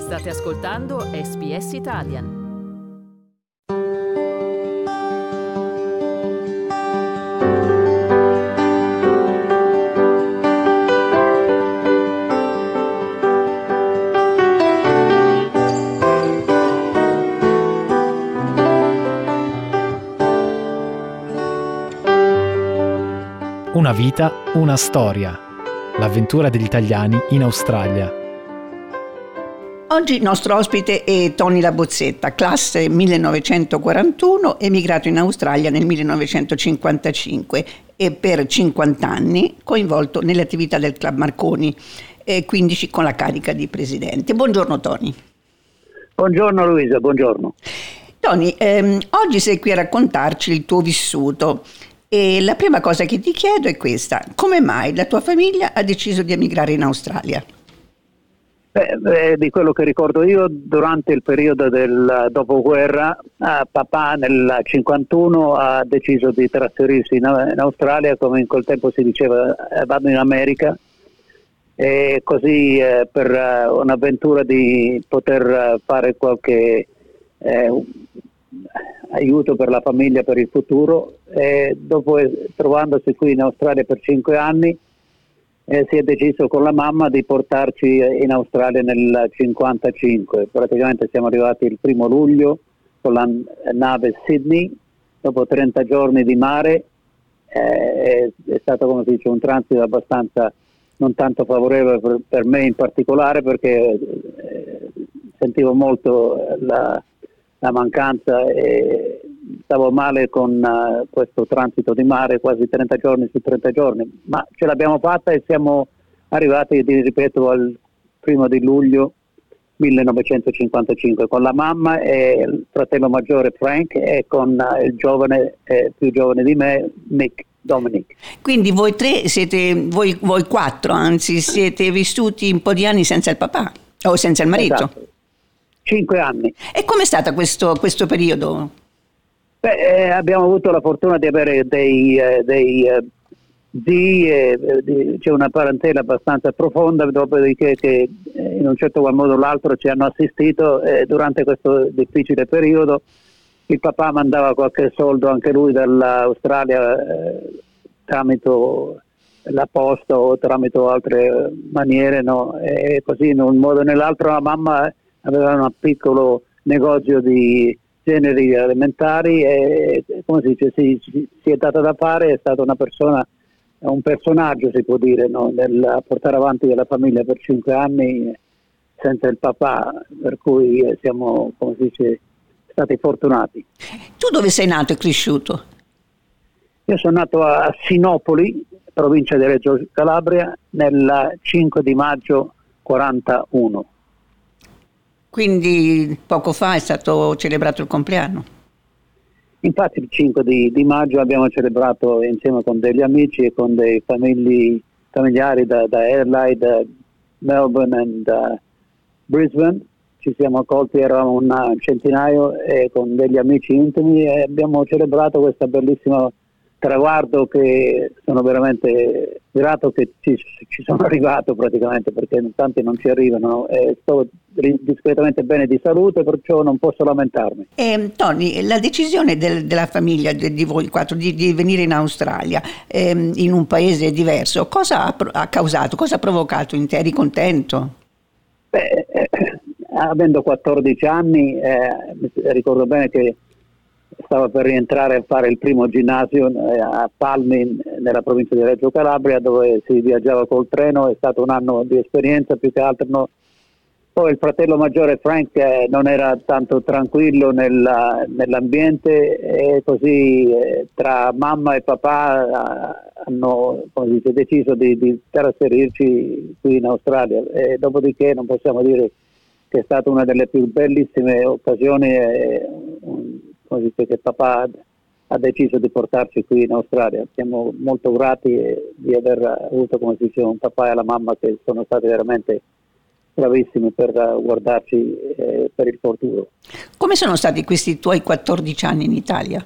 State ascoltando SBS Italian. Una vita, una storia. L'avventura degli italiani in Australia. Oggi il nostro ospite è Tony Labozzetta, classe 1941, emigrato in Australia nel 1955 e per 50 anni coinvolto nelle attività del Club Marconi, 15 con la carica di presidente. Buongiorno Tony. Buongiorno Luisa, buongiorno. Tony, oggi sei qui a raccontarci il tuo vissuto. E la prima cosa che ti chiedo è questa: come mai la tua famiglia ha deciso di emigrare in Australia? Di quello che ricordo io, durante il periodo del dopoguerra, papà nel 51 ha deciso di trasferirsi in Australia, come in quel tempo si diceva vado in America, e così per un'avventura di poter fare qualche aiuto per la famiglia per il futuro, e dopo trovandosi qui in Australia per 5 anni si è deciso con la mamma di portarci in Australia nel 55. Praticamente siamo arrivati il 1 luglio con la nave Sydney, dopo 30 giorni di mare. È stato, come si dice, un transito abbastanza non tanto favorevole per me in particolare, perché sentivo molto la mancanza e stavo male con questo transito di mare, quasi 30 giorni su 30 giorni, ma ce l'abbiamo fatta e siamo arrivati, ripeto, al 1 di luglio 1955 con la mamma e il fratello maggiore Frank e con il giovane, più giovane di me, Dominic. Quindi voi tre siete, voi quattro anzi, siete vissuti un po' di anni senza il papà o senza il marito? Esatto. 5 anni. E com'è stato questo periodo? Abbiamo avuto la fortuna di avere dei zii, c'è una parentela abbastanza profonda, dopodiché che in un certo qual modo o l'altro ci hanno assistito durante questo difficile periodo. Il papà mandava qualche soldo anche lui dall'Australia tramite la posta o tramite altre maniere, no? E così in un modo o nell'altro la mamma aveva un piccolo negozio di generi alimentari e, come si dice, si è data da fare, è stata una persona, un personaggio si può dire, no? Nel portare avanti la famiglia per 5 anni senza il papà, per cui siamo, come si dice, stati fortunati. Tu dove sei nato e cresciuto? Io sono nato a Sinopoli, provincia di Reggio Calabria, nel 5 di maggio 41. Quindi poco fa è stato celebrato il compleanno. Infatti il 5 di maggio abbiamo celebrato insieme con degli amici e con dei familiari da Adelaide, da Melbourne e da Brisbane. Ci siamo accolti, eravamo un centinaio, e con degli amici intimi, e abbiamo celebrato questo bellissimo traguardo che sono veramente grato che ci sono arrivato, praticamente, perché tanti non ci arrivano. Sto discretamente bene di salute, perciò non posso lamentarmi. Tony, la decisione della famiglia di voi quattro di venire in Australia, in un paese diverso, cosa ha causato, cosa ha provocato in te? Eri contento? Avendo 14 anni, ricordo bene che stavo per rientrare a fare il primo ginnasio a Palmi, nella provincia di Reggio Calabria, dove si viaggiava col treno. È stato un anno di esperienza, più che altro. No. Poi il fratello maggiore Frank non era tanto tranquillo nell'ambiente, e così tra mamma e papà hanno, come dice, deciso di trasferirci qui in Australia. E dopodiché non possiamo dire che è stata una delle più bellissime occasioni, come dice, che papà ha deciso di portarci qui in Australia. Siamo molto grati di aver avuto, come si dice, un papà e la mamma che sono stati veramente bravissimi per guardarci per il futuro. Come sono stati questi tuoi 14 anni in Italia?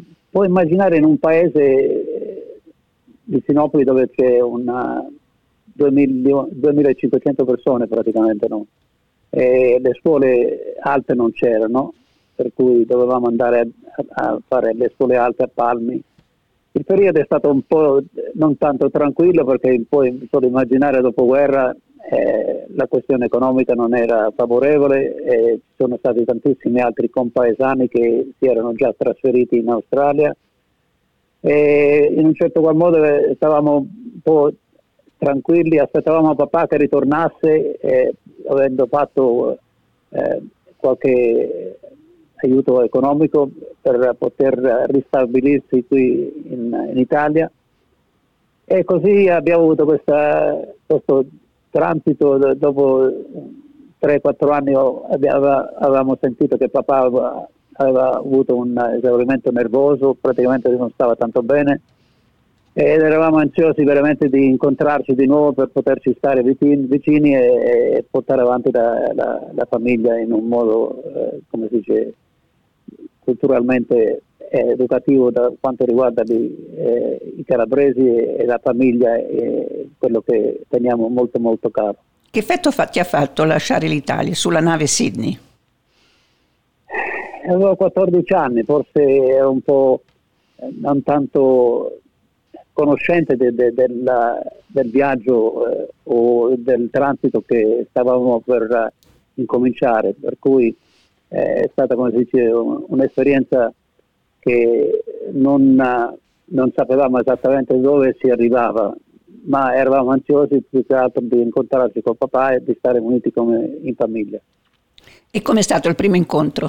Puoi immaginare in un paese di Sinopoli dove c'è una 2500 persone praticamente, no? E le scuole alte non c'erano, per cui dovevamo andare a fare le scuole alte a Palmi. Il periodo è stato un po' non tanto tranquillo, perché poi solo immaginare dopoguerra la questione economica non era favorevole, e ci sono stati tantissimi altri compaesani che si erano già trasferiti in Australia, e in un certo qual modo stavamo un po' tranquilli, aspettavamo papà che ritornasse, avendo fatto qualche aiuto economico per poter ristabilirsi qui in Italia, e così abbiamo avuto questo transito. Dopo 3-4 anni avevamo sentito che papà aveva avuto un esaurimento nervoso, praticamente non stava tanto bene, ed eravamo ansiosi veramente di incontrarci di nuovo per poterci stare vicini e portare avanti la famiglia in un modo, come si dice, culturalmente educativo, da quanto riguarda i calabresi e la famiglia, e quello che teniamo molto molto caro. Che effetto ti ha fatto lasciare l'Italia sulla nave Sydney? Avevo 14 anni, forse ero un po' non tanto conoscente del viaggio o del transito che stavamo per incominciare, per cui è stata, come si dice, un'esperienza che non sapevamo esattamente dove si arrivava, ma eravamo ansiosi più che altro di incontrarci con papà e di stare uniti come in famiglia. E com'è stato il primo incontro?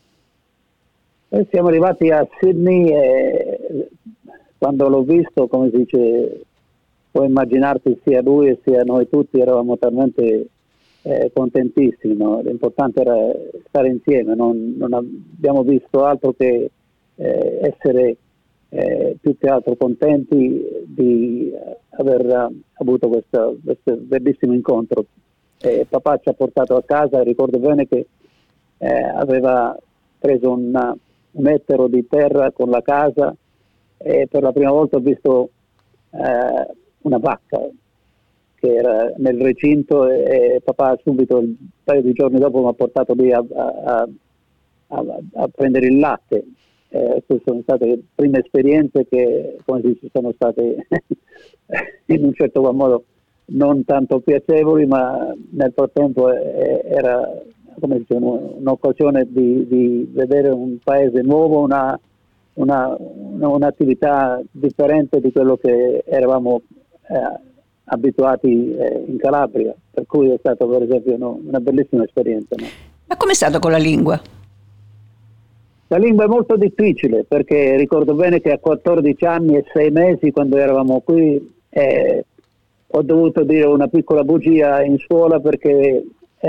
Siamo arrivati a Sydney e quando l'ho visto, come si dice, puoi immaginarti, sia lui e sia noi tutti eravamo talmente contentissimi, no? L'importante era stare insieme, non abbiamo visto altro che essere più che altro contenti di aver avuto questo bellissimo incontro. Papà ci ha portato a casa, e ricordo bene che aveva preso un ettaro di terra con la casa, e per la prima volta ho visto una vacca che era nel recinto, e papà subito, un paio di giorni dopo, mi ha portato lì a prendere il latte. Queste sono state le prime esperienze che, come si dice, sono state in un certo modo non tanto piacevoli, ma nel frattempo era, come dice, un'occasione di vedere un paese nuovo, un'attività differente di quello che eravamo abituati in Calabria, per cui è stata, per esempio, una bellissima esperienza. No? Ma com'è stato con la lingua? La lingua è molto difficile, perché ricordo bene che a 14 anni e 6 mesi, quando eravamo qui, ho dovuto dire una piccola bugia in scuola, perché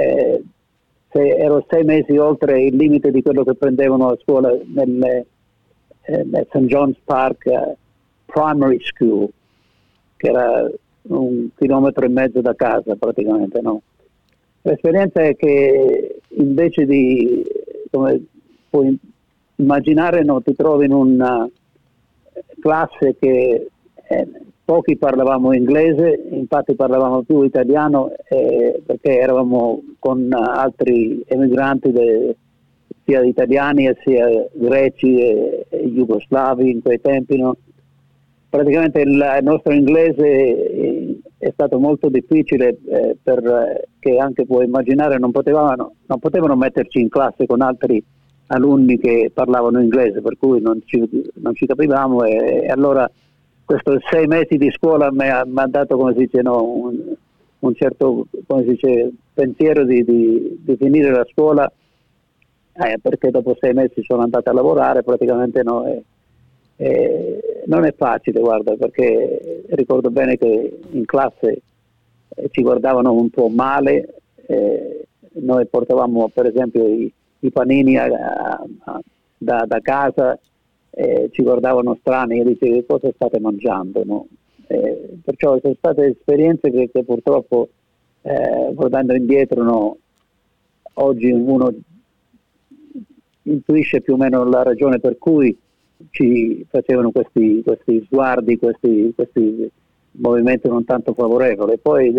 ero 6 mesi oltre il limite di quello che prendevano a scuola nel St. John's Park Primary School, che era 1,5 chilometri da casa praticamente, no? L'esperienza è che invece di, come puoi immaginare, no, ti trovi in una classe che pochi parlavamo inglese, infatti parlavamo più italiano, perché eravamo con altri emigranti sia italiani e sia greci e jugoslavi in quei tempi, no? Praticamente il nostro inglese è stato molto difficile, perché anche puoi immaginare non potevano metterci in classe con altri alunni che parlavano inglese, per cui non ci capivamo, e allora questo 6 mesi di scuola mi ha dato, come si dice, no, un certo, come si dice, pensiero di finire la scuola, perché dopo 6 mesi sono andato a lavorare praticamente, no, non è facile, guarda, perché ricordo bene che in classe ci guardavano un po' male, noi portavamo per esempio i panini da casa, ci guardavano strani e dicevano: che cosa state mangiando, no? Perciò sono state esperienze che purtroppo, guardando indietro, no, oggi uno intuisce più o meno la ragione per cui ci facevano questi sguardi, questi movimento non tanto favorevole. Poi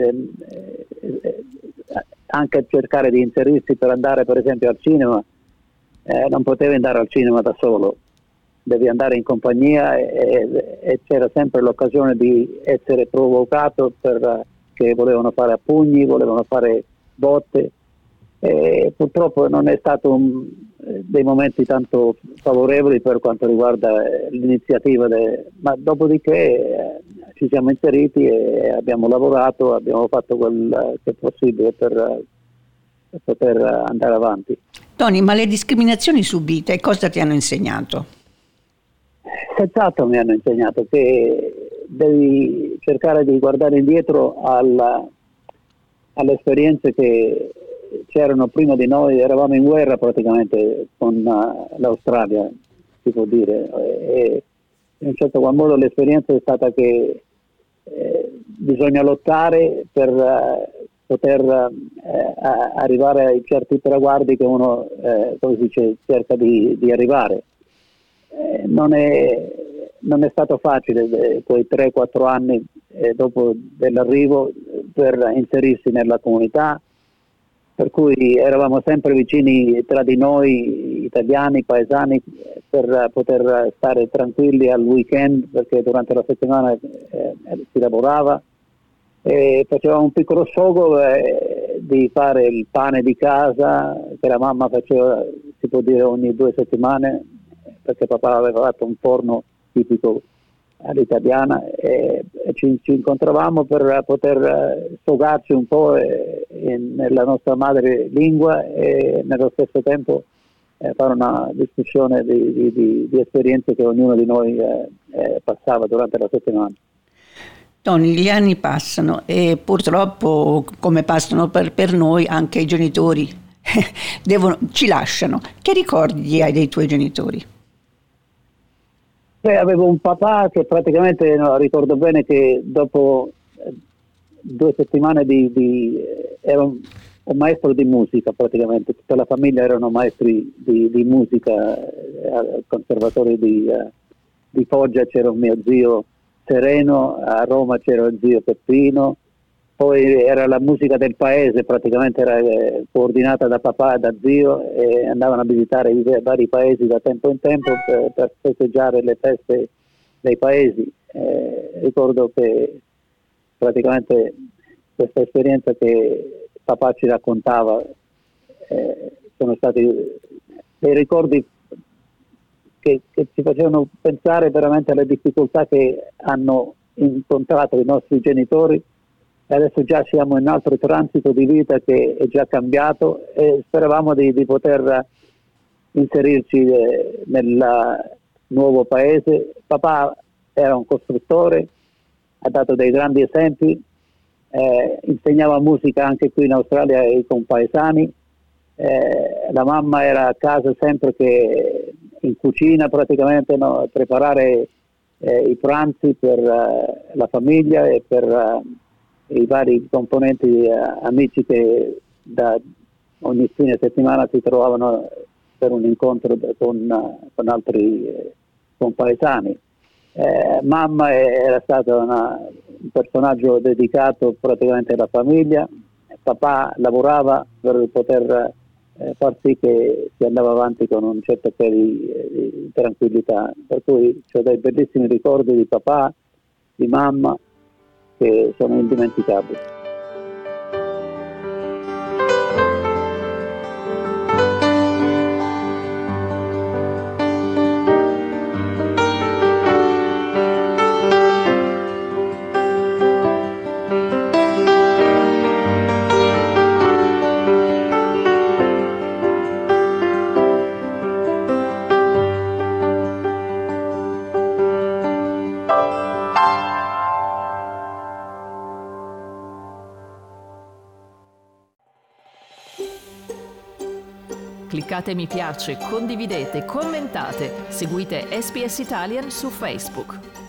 anche cercare di inserirsi per andare per esempio al cinema, non potevi andare al cinema da solo, devi andare in compagnia e c'era sempre l'occasione di essere provocato perché volevano fare a pugni, volevano fare botte, e purtroppo non è stato dei momenti tanto favorevoli per quanto riguarda l'iniziativa, ma dopodiché ci siamo inseriti e abbiamo lavorato, abbiamo fatto quel che è possibile per poter andare avanti. Tony, ma le discriminazioni subite cosa ti hanno insegnato? Senz'altro mi hanno insegnato che devi cercare di guardare indietro alle esperienze che c'erano prima di noi. Eravamo in guerra praticamente con l'Australia, si può dire, e in un certo qual modo l'esperienza è stata che bisogna lottare per poter arrivare a certi traguardi che uno, come si dice, cerca di arrivare. Non è stato facile quei 3-4 anni dopo dell'arrivo per inserirsi nella comunità, per cui eravamo sempre vicini tra di noi, italiani, paesani, per poter stare tranquilli al weekend, perché durante la settimana si lavorava, e facevamo un piccolo sfogo di fare il pane di casa, che la mamma faceva, si può dire, ogni 2 settimane, perché papà aveva fatto un forno tipico all'italiana, e ci incontravamo per poter sfogarci un po' nella nostra madre lingua e nello stesso tempo fare una discussione di esperienze che ognuno di noi passava durante la settimana. Tony, gli anni passano e purtroppo, come passano per noi, anche i genitori ci lasciano. Che ricordi hai dei tuoi genitori? Avevo un papà che praticamente, ricordo bene che dopo 2 settimane era un maestro di musica, praticamente tutta la famiglia erano maestri di musica al conservatorio di Foggia. C'era un mio zio Sereno, a Roma c'era il zio Peppino, poi era la musica del paese, praticamente era coordinata da papà e da zio, e andavano a visitare i vari paesi da tempo in tempo per festeggiare le feste dei paesi. Ricordo che praticamente questa esperienza che papà ci raccontava sono stati dei ricordi che ci facevano pensare veramente alle difficoltà che hanno incontrato i nostri genitori. E adesso già siamo in un altro transito di vita che è già cambiato, e speravamo di poter inserirci nel nuovo paese. Papà era un costruttore, ha dato dei grandi esempi, insegnava musica anche qui in Australia ai compaesani. La mamma era a casa sempre che in cucina praticamente, no, preparare i pranzi per la famiglia e per i vari componenti amici che da ogni fine settimana si trovavano per un incontro con altri compaesani. Mamma era stata un personaggio dedicato praticamente alla famiglia. Papà lavorava per poter far sì che si andava avanti con un certo po' di tranquillità, per cui ho dei bellissimi ricordi di papà, di mamma, che sono indimenticabili. Cliccate mi piace, condividete, commentate, seguite SPS Italian su Facebook.